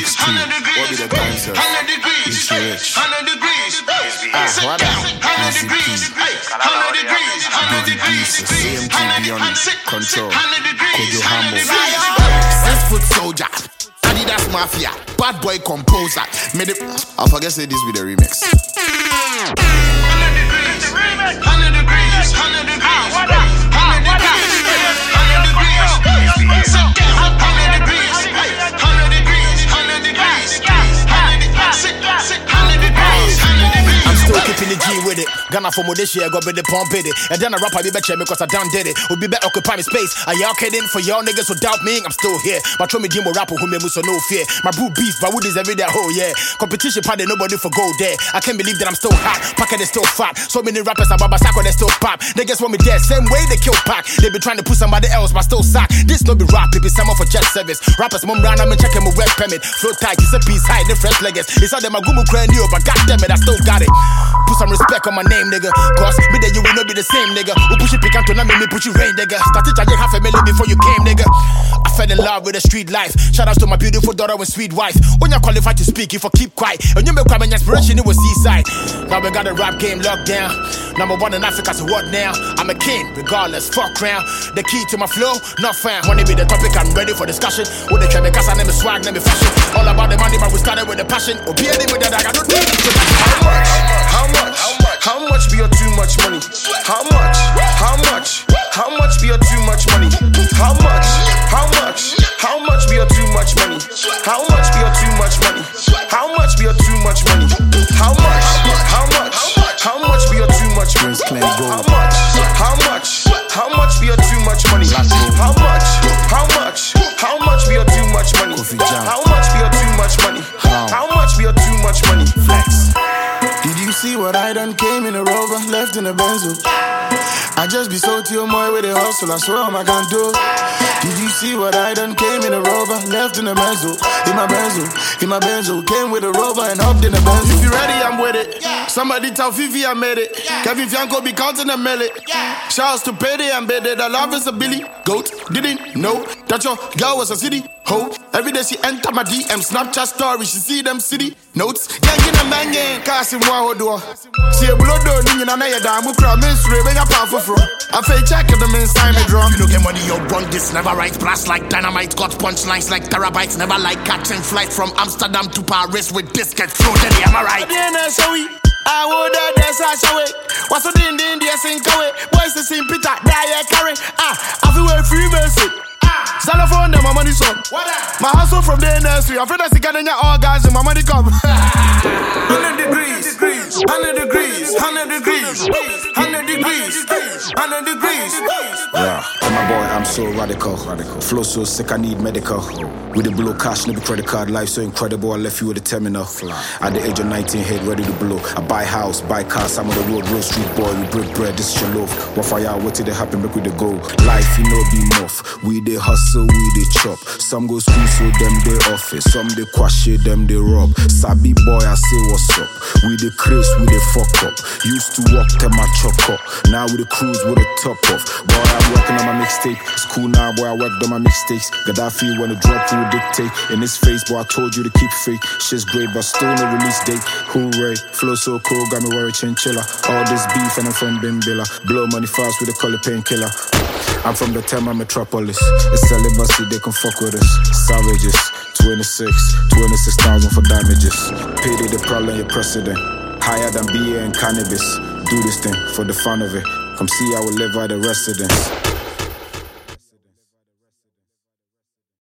degrees, 100 degrees. What be the time, sir? 100 degrees, 100 degrees. Sit down, 100 degrees, 100 degrees, 100 degrees. CMG beyond control. 100 degrees, 100 degrees. 6 foot soldier. Adidas Mafia, bad boy composer. I forget say this with the remix. 100 degrees, 100 degrees, 100 degrees, 100 degrees, 100 degrees. Sit down, 100 degrees, 100 degrees, 100 degrees, 100 degrees, 100 degrees. I'm still keeping the G with it. Ghana for more this year, got with the pump it. And then a rapper be better because I done did it. Would be better occupy my space. Are y'all kidding? For y'all niggas who doubt me, I'm still here. My throw me Jimbo rapper who made me so no fear. My brew beef, but wood is every day, oh yeah. Competition party, nobody for gold there. I can't believe that I'm still hot. Packet is still fat. So many rappers are Baba Sako, they still pop. Niggas want me dead, same way they kill Pac. They be trying to put somebody else, but still sack. This no be rap, it be someone for jet service. Rappers mum round, I'm checking my web permit. Flow tight, it's a piece high, the fresh leggings. It's all them a gumu crane you, but goddamn it, I still got it. Put some respect on my name, nigga. Cause me that you will not be the same, nigga. Who push it pick to not make me push you rain, nigga. Started charging half a million before you came, nigga. I fell in love with the street life. Shout out to my beautiful daughter and sweet wife. When you're qualified to speak, if I keep quiet. And you make crime and inspiration, it was seaside. Now we got the rap game locked down. Number one in Africa, so what now? I'm a king, regardless, fuck crown. The key to my flow, not found. Wanna be the topic, I'm ready for discussion. With the trap, because I name is swag, name is fashion. All about the money, but we started with the passion. Or be any with that, I got no need to. How much be your too much money? How much? How much be your too much money? How much? How much be your too much money? How much be your too much money? How much be your too much money? How much? How much be your too much money? How much? How much be your too much money? How much? How much be your too much money? How much be your too much money? How much be your too much money? Flex. Did you see what I done? Came in a Rover, left in a Benzo. I just be so to your boy with a hustle, I swear I can't do. Did you see what I done? Came in a Rover, left in a Benzo. In my Benzo. Came with a Rover and hopped in a Benzo. If you ready, I'm with it. Somebody tell Fifi I made it. Kevin Fianco be counting a millet. Shouts to Payday and Bede. The love is a Billy Goat. Didn't know that your girl was a city ho. Every day she enter my DM, Snapchat story, she see them city notes. Gang in a man gang, casting one door. See a blood door, nigga, and I damn who crowd menstruate, when you're powerful from. I fake check them inside me drum. You don't get money, you're wrong, this never right. Blast like dynamite, got punchlines like terabytes. Never like catching flight from Amsterdam to Paris with biscuits floating, am I right? I would have this I show it. What's the India sink away? Boys the same Peter, die carry. I feel very free mercy. Xylophone, them my money son. My hustle from the nursery. I'm afraid I see getting all guys and my money come. 100 degrees, 100 degrees, 100 degrees, 100 degrees, 100 degrees. Yeah, and my boy, I'm so radical. Flow so sick, I need medical. With the blow cash, no credit card. Life so incredible, I left you with the terminal. At the age of 19, head ready to blow. I buy house, buy cars, I'm on the road, real street boy. We break bread, this is your loaf. What fire, what did it happen, make with the go. Life, you know, be enough. We they hustle, we they chop. Some go school, so them they office. Some they quash it, them they rob. Sabi boy, I say what's up. We the craze, we the fuck up. Used to walk, tell my chop up. Now we the cruise with the top off. Boy, I'm working on my mixtape. It's cool now, boy, I worked on my mistakes. Gaddafi when it drop through dictate. In his face, boy, I told you to keep faith. Shit's great, but still no release date. Hooray, flow so cool, got me worried chinchilla. All this beef and I'm from Bimbilla. Blow money fast with a color painkiller. I'm from the Tema metropolis. It's celibacy, they can fuck with us. Savages, 26,000 for damages. Payday the problem, your precedent. Higher than beer and cannabis. Do this thing for the fun of it. Come see how we live at the residence.